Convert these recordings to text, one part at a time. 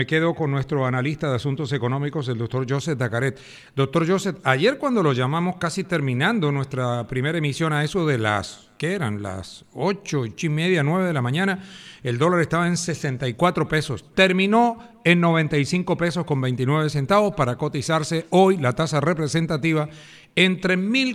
Me quedo con nuestro analista de asuntos económicos, el doctor Joseph Dacaret. Doctor Joseph, ayer cuando lo llamamos casi terminando nuestra primera emisión a eso de ¿qué eran? Las 8:30, 9 de la mañana, el dólar estaba en 64 pesos. Terminó en 95 pesos con 29 centavos para cotizarse hoy la tasa representativa entre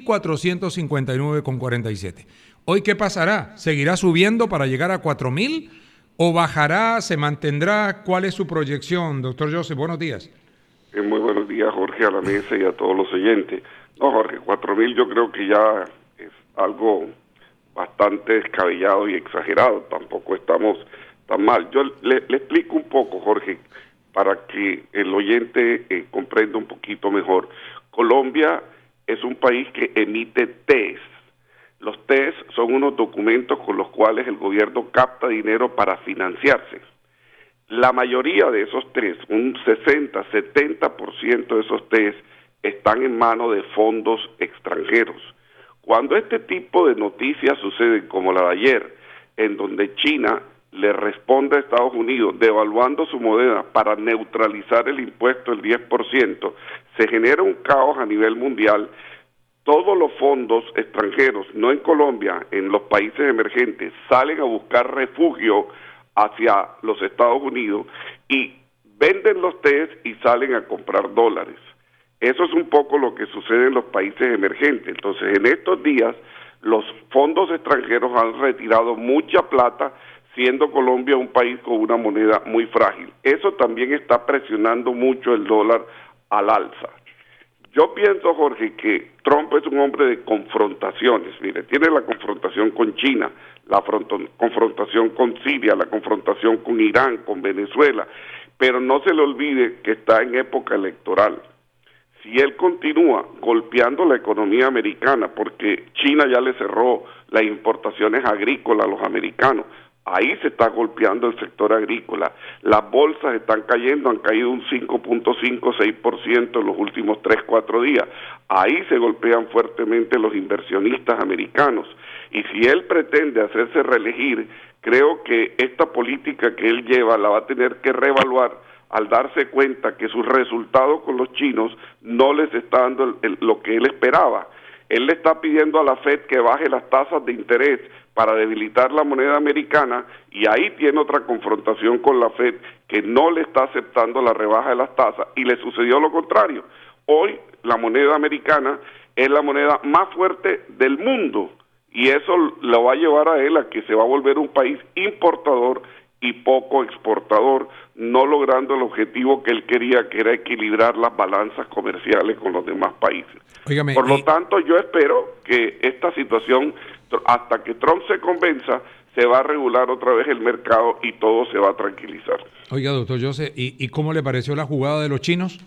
1.459,47. ¿Hoy qué pasará? ¿Seguirá subiendo para llegar a 4.000? ¿O bajará, se mantendrá? ¿Cuál es su proyección, doctor Joseph? Buenos días. Muy buenos días, Jorge, a la mesa y a todos los oyentes. No, Jorge, 4.000 yo creo que ya es algo bastante descabellado y exagerado. Tampoco estamos tan mal. Yo le explico un poco, Jorge, para que el oyente comprenda un poquito mejor. Colombia es un país que emite TES. Los TES son unos documentos con los cuales el gobierno capta dinero para financiarse. La mayoría de esos TES, un 60-70% de esos TES, están en manos de fondos extranjeros. Cuando este tipo de noticias suceden, como la de ayer, en donde China le responde a Estados Unidos devaluando su moneda para neutralizar el impuesto del 10%, se genera un caos a nivel mundial. Todos los fondos extranjeros, no en Colombia, en los países emergentes, salen a buscar refugio hacia los Estados Unidos y venden los TES y salen a comprar dólares. Eso es un poco lo que sucede en los países emergentes. Entonces, en estos días, los fondos extranjeros han retirado mucha plata, siendo Colombia un país con una moneda muy frágil. Eso también está presionando mucho el dólar al alza. Yo pienso, Jorge, que Trump es un hombre de confrontaciones. Mire, tiene la confrontación con China, la confrontación con Siria, la confrontación con Irán, con Venezuela, pero no se le olvide que está en época electoral. Si él continúa golpeando la economía americana, porque China ya le cerró las importaciones agrícolas a los americanos, ahí se está golpeando el sector agrícola. Las bolsas están cayendo, han caído un 5.5-6% en los últimos 3-4 días. Ahí se golpean fuertemente los inversionistas americanos. Y si él pretende hacerse reelegir, creo que esta política que él lleva la va a tener que reevaluar al darse cuenta que sus resultados con los chinos no les está dando lo que él esperaba. Él le está pidiendo a la Fed que baje las tasas de interés para debilitar la moneda americana, y ahí tiene otra confrontación con la Fed que no le está aceptando la rebaja de las tasas, y le sucedió lo contrario. Hoy la moneda americana es la moneda más fuerte del mundo, y eso lo va a llevar a él a que se va a volver un país importador y poco exportador, no logrando el objetivo que él quería, que era equilibrar las balanzas comerciales con los demás países. Óigame, por lo tanto, yo espero que esta situación, hasta que Trump se convenza, se va a regular otra vez el mercado y todo se va a tranquilizar. Oiga, doctor Joseph, ¿y cómo le pareció la jugada de los chinos?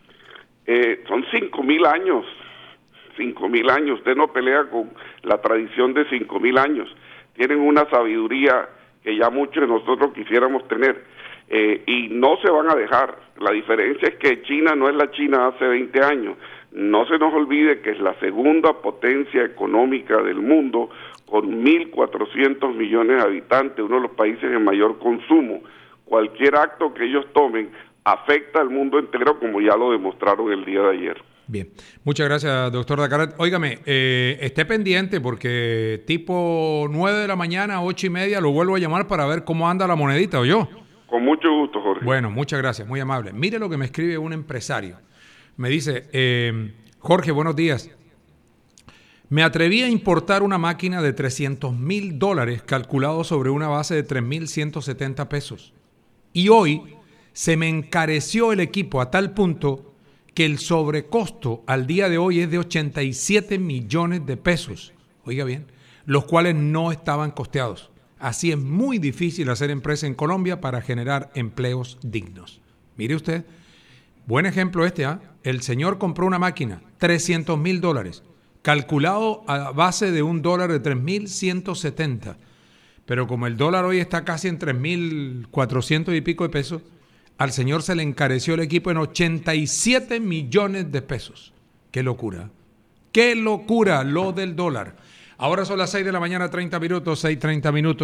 Son 5.000 años. 5.000 años. Usted no pelea con la tradición de 5.000 años. Tienen una sabiduría que ya muchos de nosotros quisiéramos tener, y no se van a dejar. La diferencia es que China no es la China hace 20 años. No se nos olvide que es la segunda potencia económica del mundo, con 1.400 millones de habitantes, uno de los países de mayor consumo. Cualquier acto que ellos tomen afecta al mundo entero, como ya lo demostraron el día de ayer. Bien, muchas gracias, doctor Dacaret. Óigame, esté pendiente porque tipo 9 de la mañana, 8:30, lo vuelvo a llamar para ver cómo anda la monedita, ¿o yo? Con mucho gusto, Jorge. Bueno, muchas gracias, muy amable. Mire lo que me escribe un empresario. Me dice, Jorge, buenos días. Me atreví a importar una máquina de $300,000 calculado sobre una base de 3.170 pesos. Y hoy se me encareció el equipo a tal punto que el sobrecosto al día de hoy es de 87 millones de pesos. Oiga bien, los cuales no estaban costeados. Así es muy difícil hacer empresa en Colombia para generar empleos dignos. Mire usted, buen ejemplo este, ¿ah? El señor compró una máquina, $300,000, calculado a base de un dólar de 3.170. Pero como el dólar hoy está casi en 3.400 y pico de pesos, al señor se le encareció el equipo en 87 millones de pesos. ¡Qué locura! ¡Qué locura lo del dólar! Ahora son las 6 de la mañana, 30 minutos, 6:30 minutos.